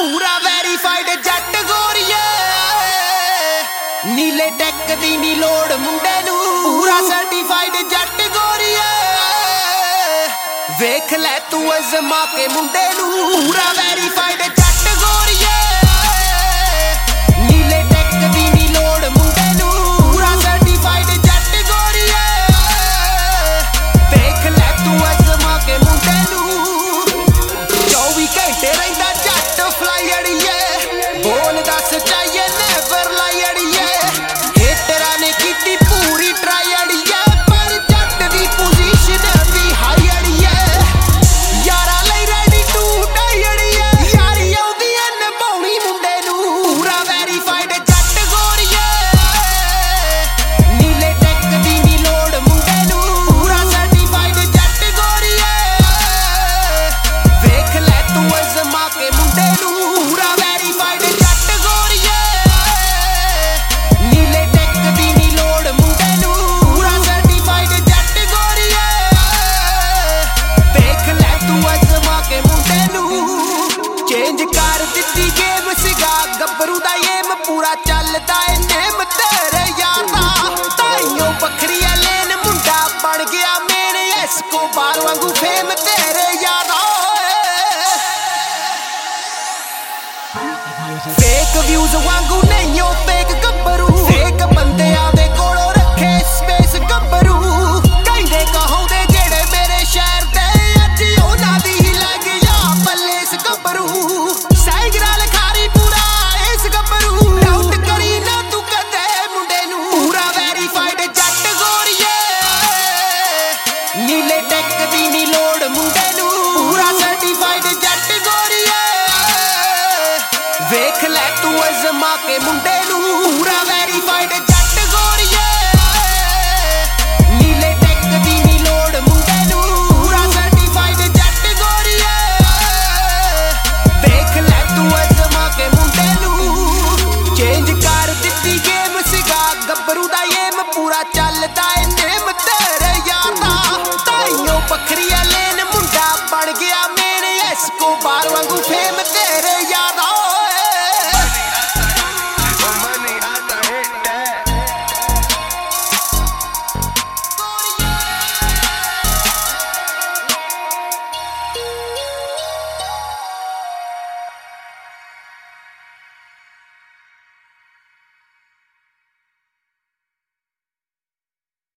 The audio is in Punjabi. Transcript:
ਪੂਰਾ ਵੈਰੀਫਾਈਡ ਜੱਟ ਗੋਰੀਏ ਨੀਲੇ ਟੈਕ ਦੀ ਨੀ ਲੋੜ ਮੁੰਡੇ ਨੂੰ ਪੂਰਾ ਸਰਟੀਫਾਈਡ ਜੱਟ ਗੋਰੀਏ ਵੇਖ ਲੈ ਤੂੰ ਅਜ਼ਮਾ ਕੇ ਮੁੰਡੇ ਨੂੰ ਪੂਰਾ ਵੈਰੀਫਾਈਡ ਜੱਟ ਗੋਰੀਏ ਨੀਲੇ ਟੈਕ ਦੀ ਨੀ ਲੋੜ ਮੁੰਡੇ ਨੂੰ ਪੂਰਾ ਸਰਟੀਫਾਈਡ ਜੱਟ ਗੋਰੀਏ ਵੇਖ ਲੈ ਤੂੰ ਅਜ਼ਮਾ ਕੇ ਮੁੰਡੇ ਨੂੰ 24 ਘੰਟੇ ਰਹਿੰਦਾ ਜੱਟ ਫਲਾਈ ਅੜੀਏ ਬੋਲਦਾ ਸੱਚਾਈਏ ਨੈਵਰ ਲਾਈ ਅੜੀਏ ਹੇਟਰਾਂ ਨੇ ਕੀਤੀ ਪੂਰੀ ਟਰਾਈ ਅੜੀਏ ਪਰ ਜੱਟ ਦੀ ਪੋਜੀਸ਼ਨ ਵੀ ਹਾਈ ਅੜੀਏ ਯਾਰਾ ਲਈ ਰੈਡੀ ਟੂ ਡਾਈ ਅੜੀਏ ਯਾਰੀ ਆਉਂਦੀ ਐ ਨਿਭਾਉਣੀ ਮੁੰਡੇ ਨੂੰ ਪੂਰਾ ਵੈਰੀਫਾਈਡ ਜੱਟ ਗੋਰੀਏ ਨੀਲੇ ਟੈਕ ਦੀ ਨੀ ਲੋੜ ਮੁੰਡੇ ਨੂੰ ਪੂਰਾ ਸਰਟੀਫਾਈਡ ਜੱਟ ਗੋਰੀਏ ਵੇਖ ਲੈ ਤੂੰ ਅਜ਼ਮਾ ਕੇ ਮੁੰਡੇ ਨੂੰ ਪੂਰਾ ਵੈਰੀਫਾਈਡ ਜੱਟ ਗੋਰੀਏ ਨੀਲੇ ਟੈਕ ਦੀ ਨੀ ਲੋੜ ਮੁੰਡੇ ਨੂੰ ਪੂਰਾ ਸਰਟੀਫਾਈਡ ਜੱਟ ਗੋਰੀਏ ਵੇਖ ਲੈ ਤੂੰ ਅਜ਼ਮਾ ਕੇ ਮੁੰਡੇ ਨੂੰ ਚੇਂਜ ਕਰ ਦਿੱਤੀ ਗੇਮ ਸੀਗਾ ਗੱਭਰੂ ਦਾ ਏਮ ਪੂਰਾ ਚੱਲਦਾ ਏ ਨੇਮ ਤੇਰੇ ਯਾਰ ਦਾ ਤਾਈਓ ਵੱਖਰੀ ਐ ਲੈਨ ਮੁੰਡਾ ਬਣ ਗਿਆ ਮੇਨ ਐਸਕੋਬਾਰ ਵਾਂਗੂ ਫੇਮ ਤੇਰੇ ਯਾਰ ਦਾ ਫੇਕ ਵਿਊਜ਼ ਵਾਂਗੂ ਨਹੀਂ ਓ ਫੇਕ ਗੱਭਰੂ ਫੇਕ ਬੰਦਿਆਂ ਦੇ ਕੋਲੋਂ ਰੱਖੇ ਸਪੇਸ ਗੱਭਰੂ ਕਹਿੰਦੇ ਕਹਾਉਂਦੇ ਜਿਹੜੇ ਮੇਰੇ ਸ਼ਹਿਰ ਦੇ ਅੱਜ ਉਹਨਾਂ ਦੀ ਹੀ ਲੱਗ ਜਾ ਪੱਲੇਸ ਗੱਭਰੂ ਸਾਈਗਰਾ ਲਖਾਰੀ ਪੂਰਾ ਇਸ ਗੱਭਰੂ ਡਾਊਟ ਕਰੀ ਨਾ ਤੂੰ ਕਦੇ ਮੁੰਡੇ ਨੂੰ ਪੂਰਾ ਵੈਰੀਫਾਈਡ ਜੱਟ ਗੋਰੀਏ ਨੀਲੇ ਟੈਕ ਦੀ ਨੀ ਲੋੜ ਮੁੰਡੇ ਨੂੰ ਪੂਰਾ ਸਰਟੀਫਾਈਡ ਜੱਟ ਗੋਰੀਏ ਵੇਖ ਲੈ ਤੂੰ ਅਜ਼ਮਾ ਕੇ ਮੁੰਡੇ ਨੂੰ ਪੂਰਾ ਵੈਰੀਫਾਈਡ